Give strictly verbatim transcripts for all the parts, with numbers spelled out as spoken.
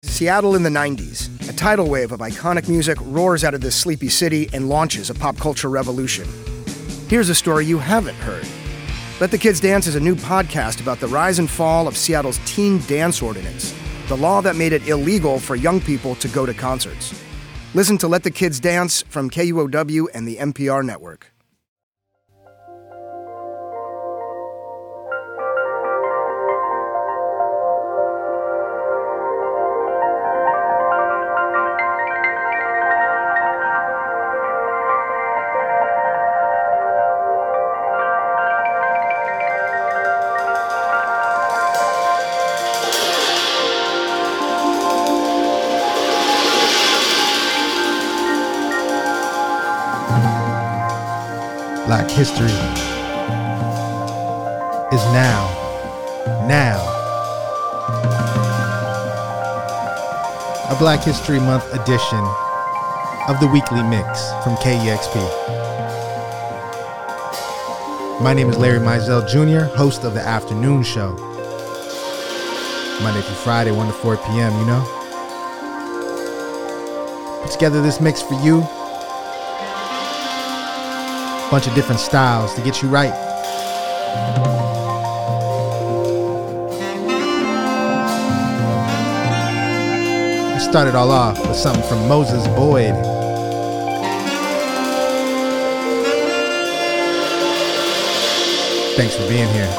Seattle in the nineties. A tidal wave of iconic music roars out of this sleepy city and launches a pop culture revolution. Here's a story you haven't heard. Let the Kids Dance is a new podcast about the rise and fall of Seattle's teen dance ordinance, the law that made it illegal for young people to go to concerts. Listen to Let the Kids Dance from K U O W and the N P R network. Black history is now, now. A Black History Month edition of the Weekly Mix from K E X P. My name is Larry Mizell Junior, host of the Afternoon Show. Monday through Friday, one to four p.m., you know? Put together this mix for you. Bunch of different styles to get you right. I started all off with something from Moses Boyd. Thanks for being here.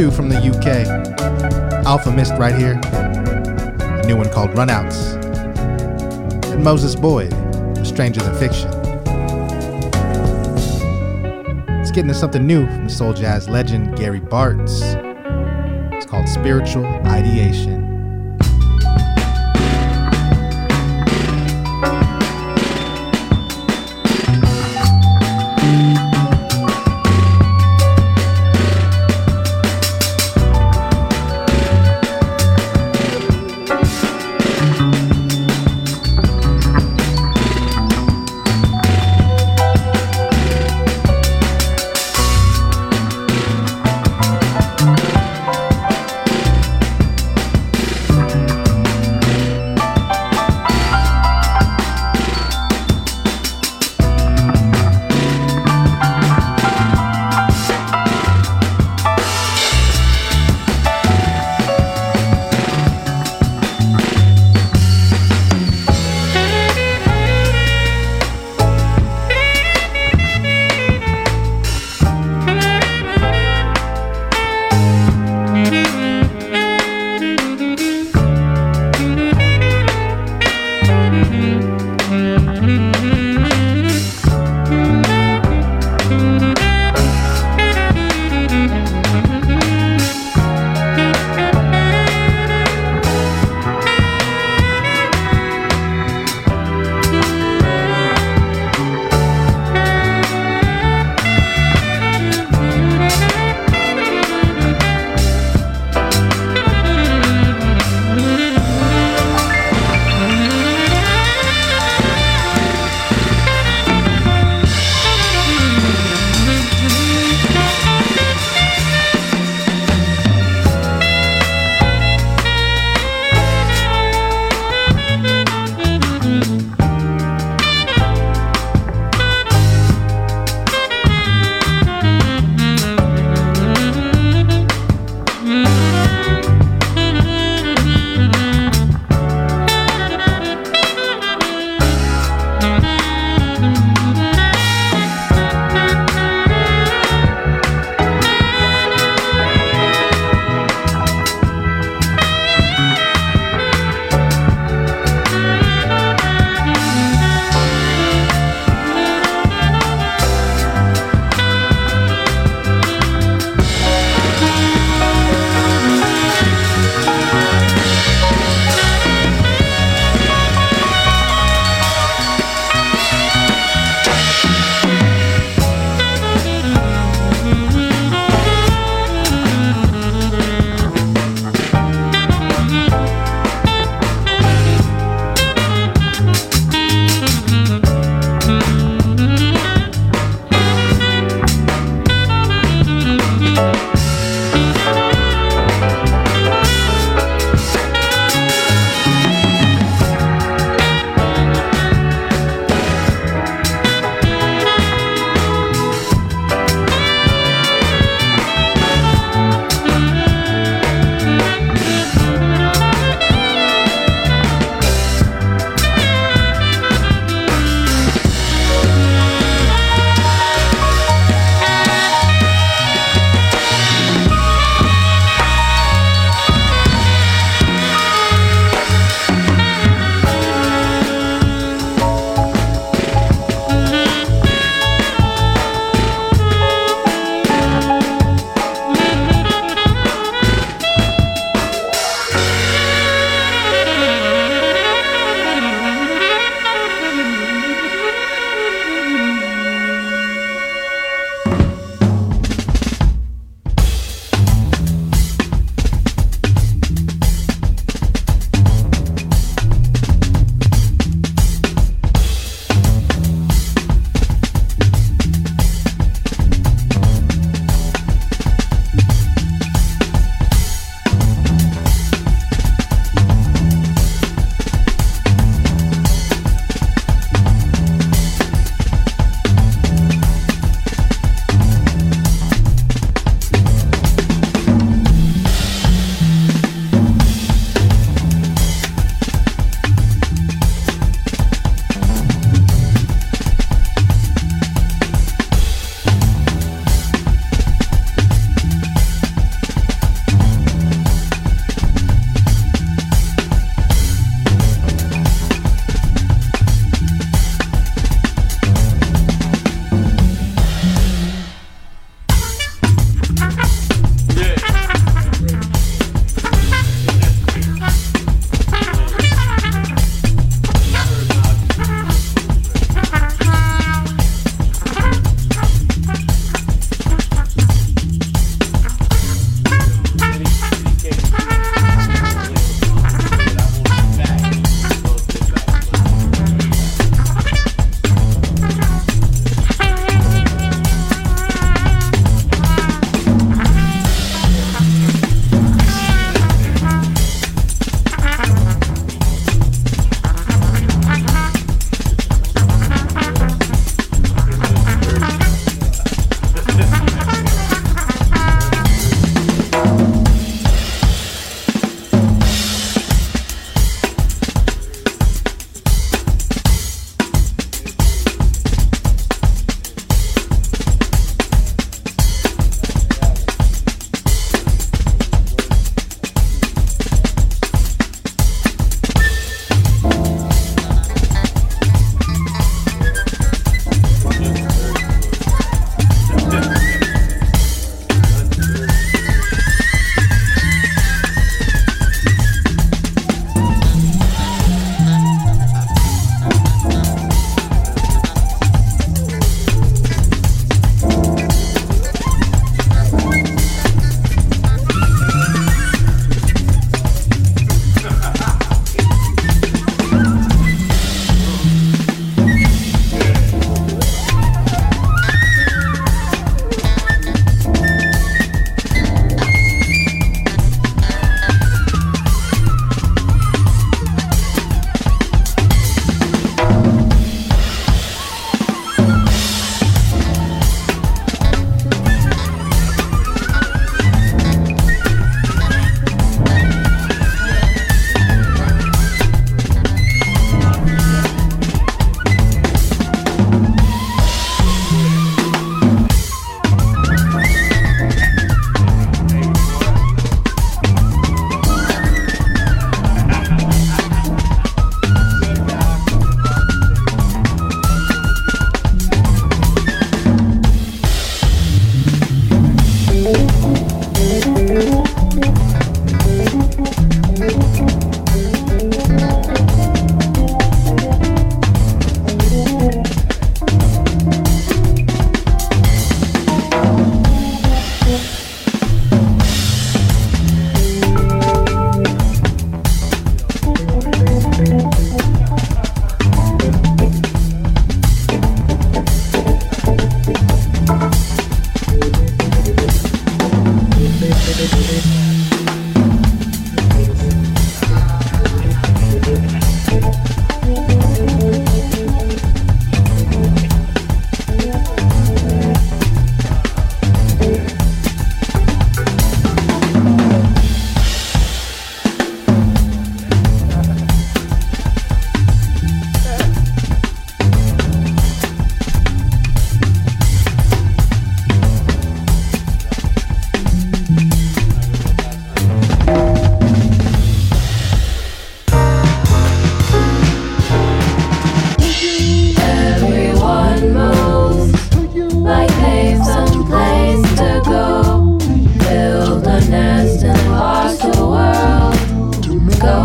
two from the U K. Alpha Mist right here. A new one called Runouts. And Moses Boyd, A Stranger Than Fiction. Let's get into something new from soul jazz legend Gary Bartz. It's called Spiritual Ideation.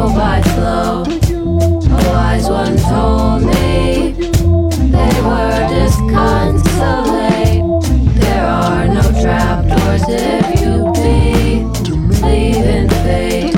go by flow. A wise one told me they were disconsolate. There are no trapdoors if you believe in fate.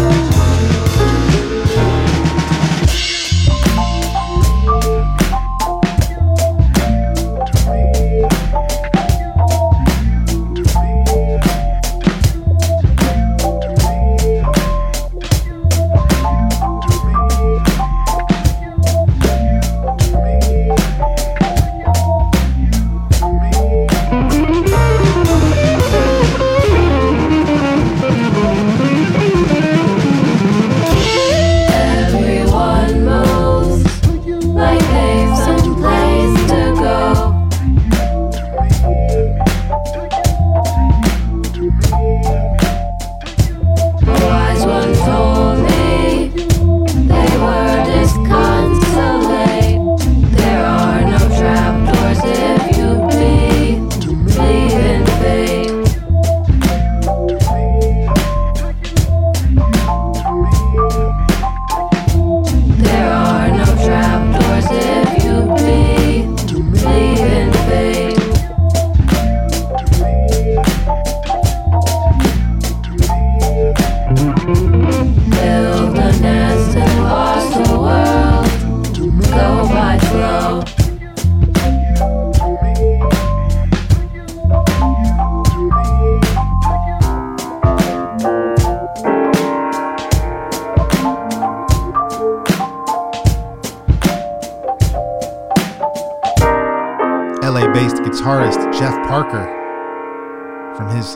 L A-based guitarist Jeff Parker from his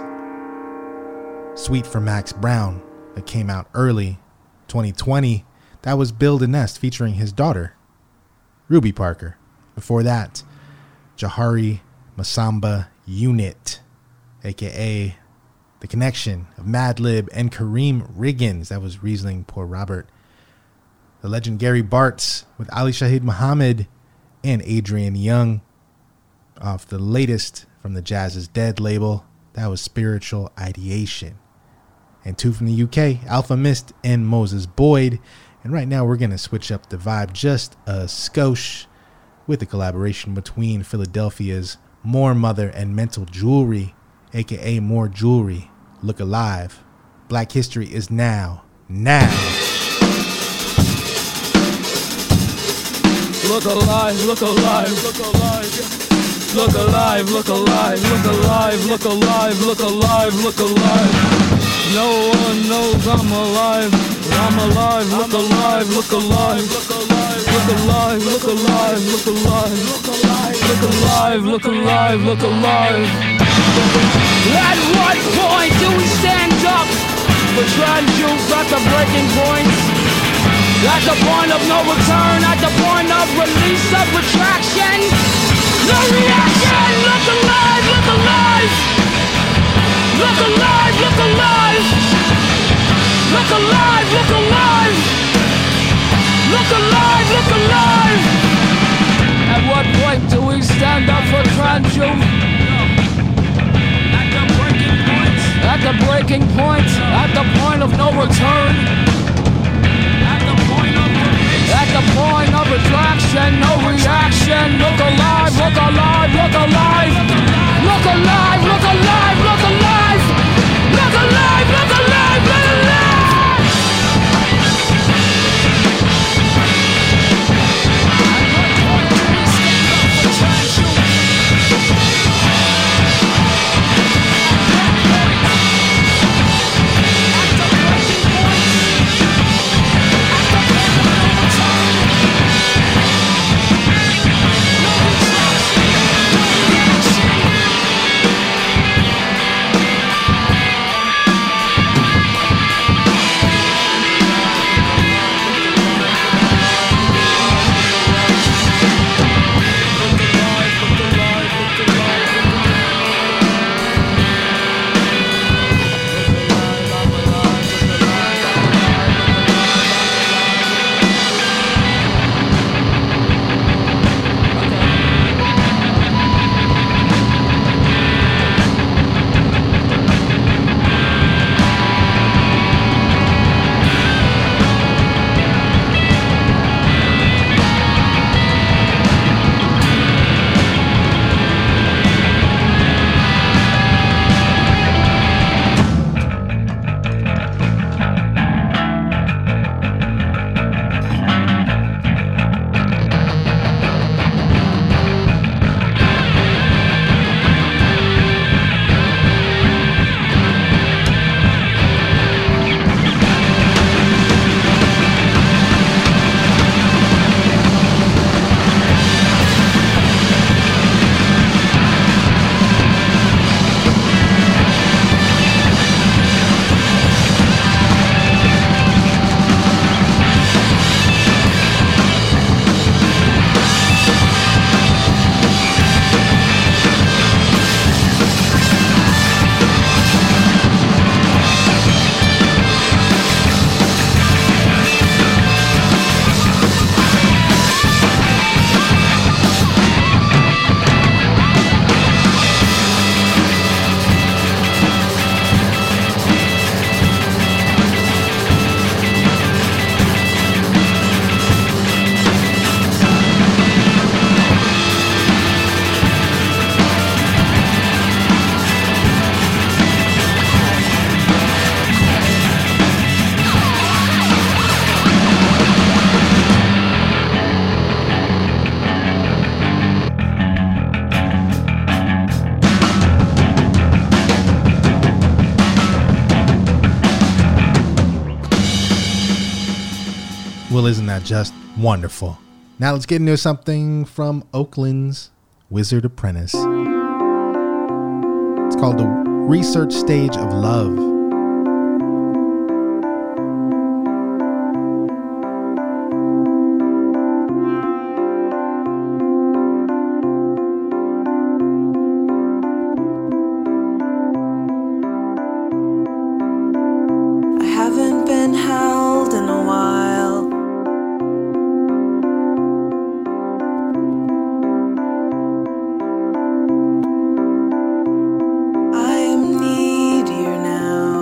Suite for Max Brown that came out early twenty twenty. That was Build a Nest featuring his daughter, Ruby Parker. Before that, Jahari Masamba Unit, aka The Connection of Madlib and Kareem Riggins. That was Riesling Poor Robert. The legend Gary Bartz with Ali Shaheed Muhammad and Adrian Young off the latest from the Jazz is Dead label. That was Spiritual Ideation. And two from the U K, Alpha Mist and Moses Boyd. And right now we're going to switch up the vibe just a skosh with a collaboration between Philadelphia's More Mother and Mental Jewelry, aka More Jewelry. Look Alive. Black History is now. Now. Look alive, look alive, look alive. Look alive, look alive, look alive, look alive, look alive, look alive. No one knows I'm alive. I'm alive, look alive, look alive, look alive, look alive, look alive, look alive, look alive, look alive, look alive, look alive. At what point do we stand up for trans youth at the breaking points? At the point of no return, at the point of release of retraction. No reaction! Look alive, look alive! Look alive, look alive! Look alive, look alive! Look alive, look alive! At what point do we stand up for trans youth? At the breaking point. At the breaking point. At the point of no return. At the point of attraction, no reaction. Look alive, look alive, look alive. Look alive, look alive, look alive. Look alive, look alive, look alive. Well, isn't that just wonderful? Now let's get into something from Oakland's Wizard Apprentice. It's called The Research Stage of Love. I am needier now.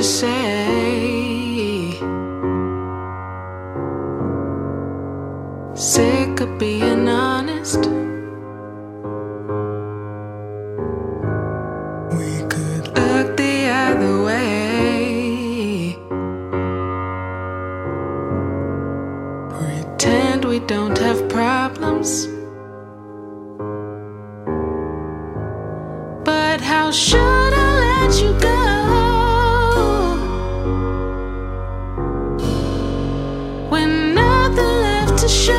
say. Sick of being honest. We could look the other way. Pretend we don't have problems. But how should I let you go when nothing left to show?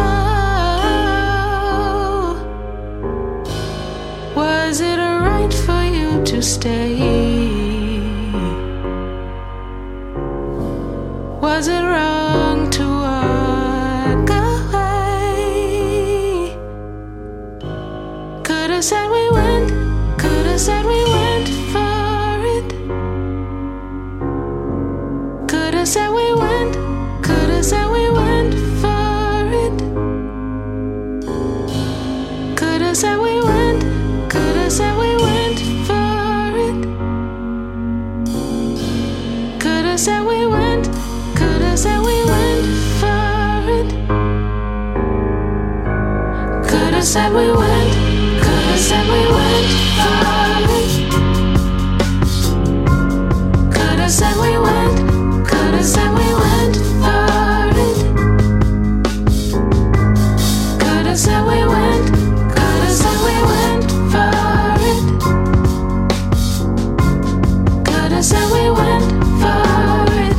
Was it right for you to stay? Was it wrong to walk away? Could've said we went, could've said we went for it. Could've said we went, could've said we went for it. Could've said we went, could've said we went for it. Could've said we went, could've said we went for it. Could've said we went, could've said we went for it. Could've said we went, could've said we went for it. Could've said we went, could've said we went for it. Could've said we went for it.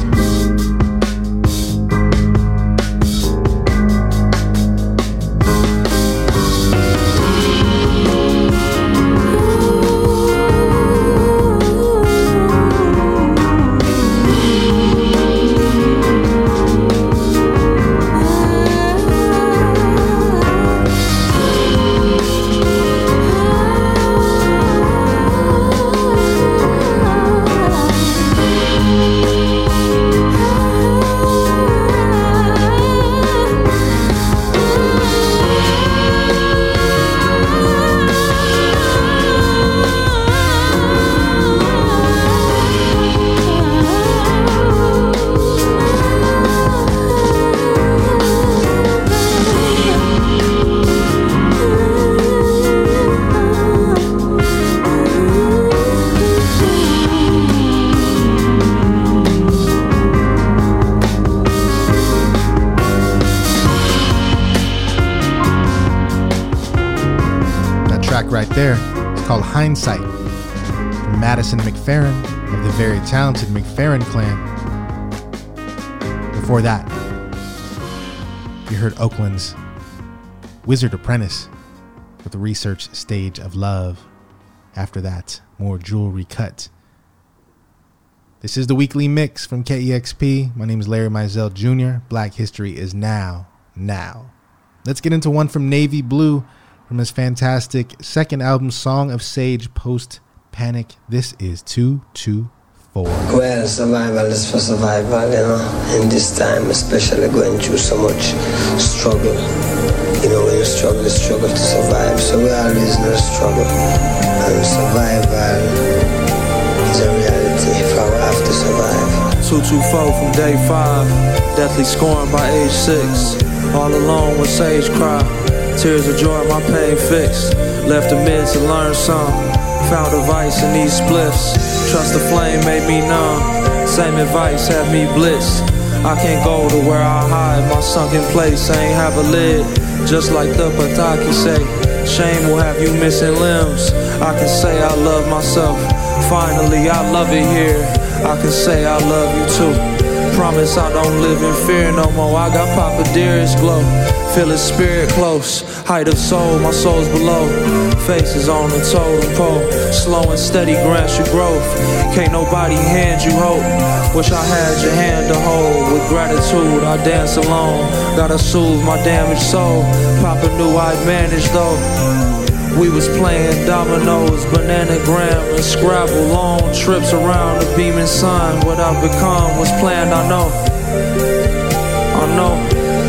Right there, it's called Hindsight from Madison McFerrin of the very talented McFerrin clan. Before that, you heard Oakland's Wizard Apprentice with the Research Stage of Love. After that, more Jewelry Cut. This is the weekly mix from K E X P. My name is Larry Mizell Junior Black History is now, now. Let's get into one from Navy Blue, from his fantastic second album, Song of Sage Post Panic. This is two two four. Well, survival is for survival, you know. In this time, especially going through so much struggle. You know, when you struggle, you struggle to survive. So we always in a struggle. And survival is a reality if I have to survive. two two four from day five. Deathly scorned by age six. All alone when Sage cry. Tears of joy, my pain fixed. Left the mid to learn some. Found a vice in these spliffs. Trust the flame made me numb. Same advice had me blitzed. I can't go to where I hide. My sunken place ain't have a lid. Just like the Pataki say, shame will have you missing limbs. I can say I love myself. Finally I love it here. I can say I love you too. Promise I don't live in fear no more. I got Papa Dearest glow. Feel his spirit close. Height of soul, my soul's below. Faces on the totem pole. Slow and steady grants you growth. Can't nobody hand you hope. Wish I had your hand to hold. With gratitude I dance alone. Gotta soothe my damaged soul. Papa knew I'd manage though. We was playing dominoes, bananagram and Scrabble. Long trips around the beaming sun. What I've become was planned, I know. I know.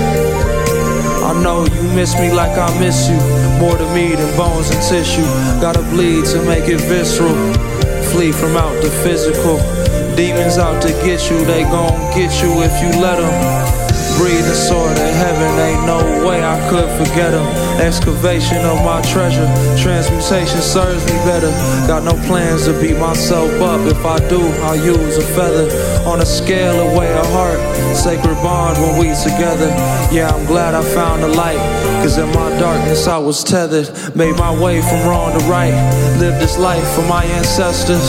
I know you miss me like I miss you. More to me than bones and tissue. Gotta bleed to make it visceral. Flee from out the physical. Demons out to get you, they gon' get you if you let them. Breathing sword of heaven, ain't no way I could forget them. Excavation of my treasure, transmutation serves me better. Got no plans to beat myself up. If I do, I'll use a feather. On a scale of weigh a heart, sacred bond when we together. Yeah, I'm glad I found the light, cause in my darkness I was tethered. Made my way from wrong to right, lived this life for my ancestors.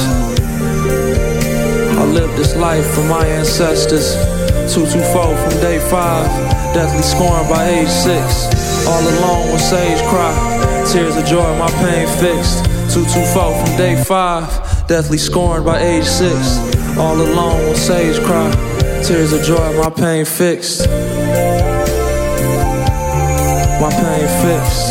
I lived this life for my ancestors. two two four from day five, deathly scorned by age six. All alone when sage cry, tears of joy, my pain fixed. two two four from day five, deathly scorned by age six. All alone when sage cry, tears of joy, my pain fixed. My pain fixed.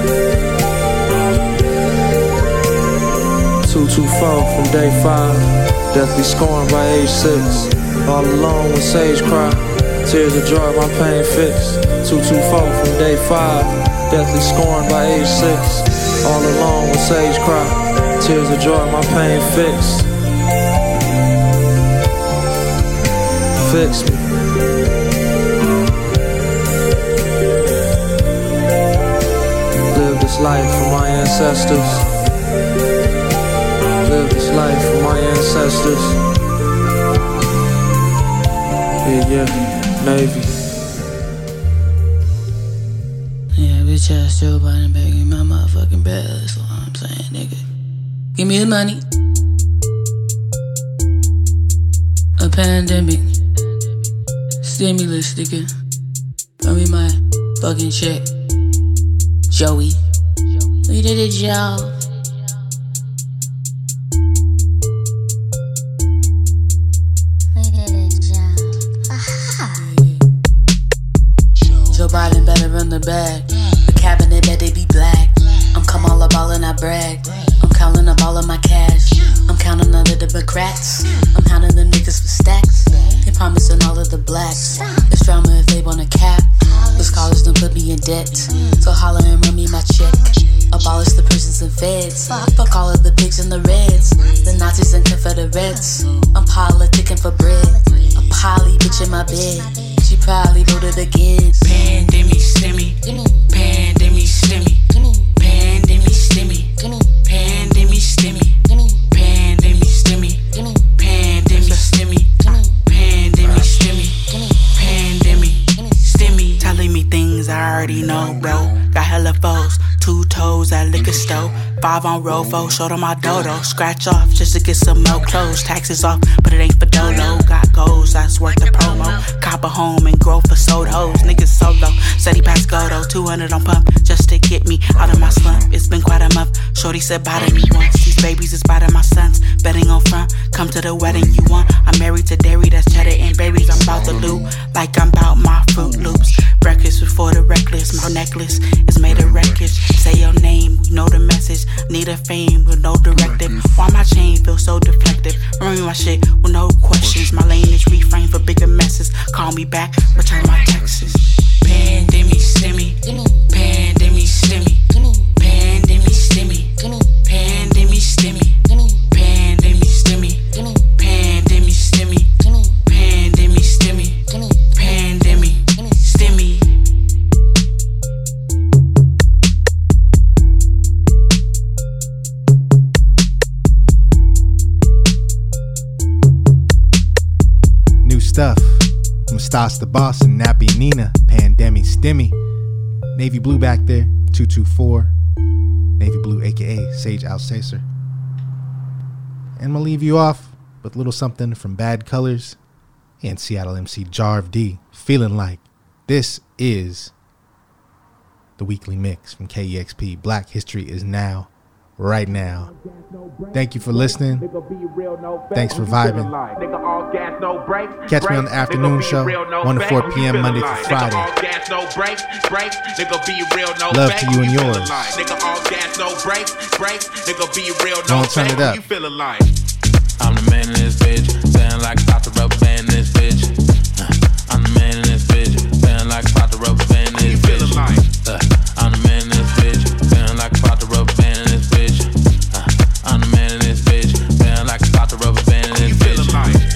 two two four from day five, deathly scorned by age six. All alone when sage cry, tears of joy, my pain fixed. two two four from day five, deathly scorned by age six. All alone when sage cry, tears of joy, my pain fixed. Fix me. Live this life for my ancestors. Live this life for my ancestors. Yeah, yeah, Navy. Yeah, bitch ass Joe Biden begging my motherfucking bed. That's what I'm saying, nigga. Give me the money. A pandemic. Stimulus, nigga. Bring me my fucking check. Joey. We did it, Joe. Joe Biden better run the bag. The cabinet better be black. I'm come all up all and I brag. I'm counting up all of my cash. I'm counting under the Democrats. I'm counting the niggas for stacks. They promising all of the blacks. It's drama if they wanna cap. The scholars done put me in debt. So holler and run me my check. Abolish the prisons and feds. Fuck all of the pigs and the reds. The Nazis and Confederates. I'm politicking for bread. A poly bitch in my bed. She probably voted again. Pandemic stimmy. Pandemic stimmy. Pandemic stimmy. Pandemic stimmy. Pandemic stimmy. Pandemic stimmy. Pandemic stimmy. Pandemic stimmy. Telling me things I already know, bro. Got hella foes. Two toes at liquor store. Five on Rovo, showed on my dodo. Scratch off just to get some more clothes. Taxes off, but it ain't for dolo. Got goals, that's worth the promo. Cop a home and grow for sold hoes. Niggas solo, said he passed go though. two hundred on pump just to get me out of my slump. It's been quite a month. Shorty said bye to me once. These babies is biting my sons. Betting on front, come to the wedding you want. I'm married to dairy, that's cheddar and berries. I'm about to loot like I'm about my Fruit Loops. Breakfast before the reckless. My necklace is made of wreckage. Say your name, we know the message. Need a fame with no directive. Why my chain feel so deflective? Remember my shit with no questions. My lane is reframed for bigger messes. Call me back, return my texts. Pandemic stimmy. Pandemic stimmy. Pandemic stimmy. Pandemic stimmy. Pandemic stimmy. Pandemic stimmy. Pandemic stimmy. Pandemic stimmy. Stuff from Stas the Boss and Nappy Nina. Pandemic Stimmy. Navy Blue back there. two two four. Navy Blue, aka Sage Alsacer. And I'm gonna leave you off with a little something from Bad Colors and Seattle M C Jarv D. Feeling like. This is the weekly mix from K E X P. Black History is now. Right now. Thank you for listening. Thanks for vibing. Catch me on the afternoon show, one to four p.m. Monday through Friday. Love to you and yours. Don't turn it up. I'm the man in this bitch, sound like about to rubber band in this bitch. Uh, I'm the man in this bitch, sound like about to rubber band in this bitch. Uh, I'm the man in this bitch, sound like about to rubber band in this bitch. Uh, I'm the man in this bitch, sound like about to rubber band in this bitch.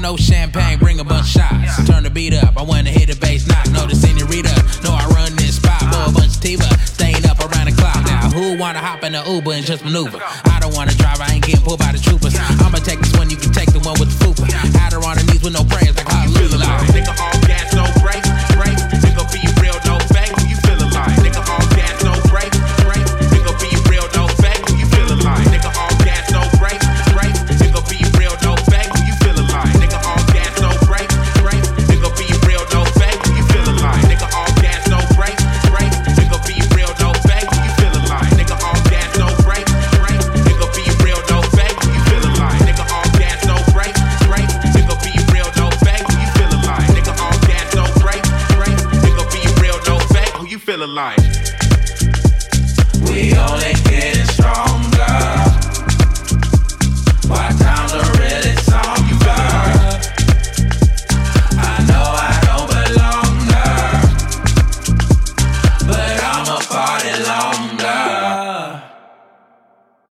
no champagne, bring a bunch of shots. Turn the beat up, I wanna hit the bass knock. Know the senorita, know I run this spot. Blow a bunch of Tiva, staying up around the clock. Now who wanna hop in the Uber and just maneuver? I don't wanna drive, I ain't getting pulled by the troopers. I'ma take this one, you can take the one with the fupa. Had her on her knees with no prayers, like hallelujah. Nigga all gas, no brakes, brakes. Nigga be real, no fake. Who you feeling like? Nigga all gas, no brakes, brakes. Nigga be real, no fake. Who you feeling like? Nigga all gas, no brakes, brakes. Nigga be real, no fake. Who you feeling like? Nigga all gas, no brakes, brakes. Nigga be real, no fake. Who you feeling like? Nigga all gas, no brakes, brakes. Nigga be real, no fake. Who you feeling like? Nigga all gas, no brakes, brakes. Nigga be real, no fake. Who you feeling like? Nigga all gas, no brakes, brakes. Nigga be real, no fake. Who you feeling like? Nigga all gas, no brakes, brakes. Nigga be real, no fake. Who you feeling like? We only getting stronger.